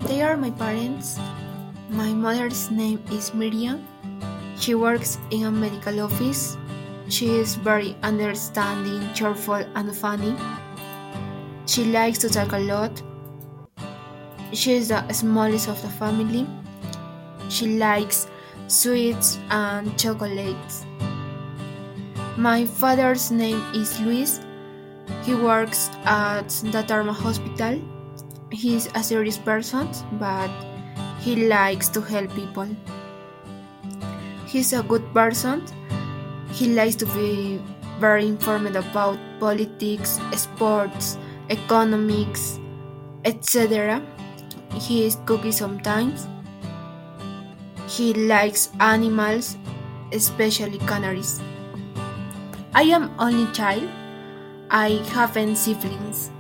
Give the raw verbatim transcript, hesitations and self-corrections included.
They are my parents. My mother's name is Miriam. She works in a medical office. She is very understanding, cheerful, and funny. She likes to talk a lot. She is the smallest of the family. She likes sweets and chocolates. My father's name is Luis. He works at the Dharma Hospital. He's a serious person, but he likes to help people. He's a good person. He likes to be very informed about politics, sports, economics, et cetera. He is cookie sometimes. He likes animals, especially canaries. I am only child. I haven't siblings.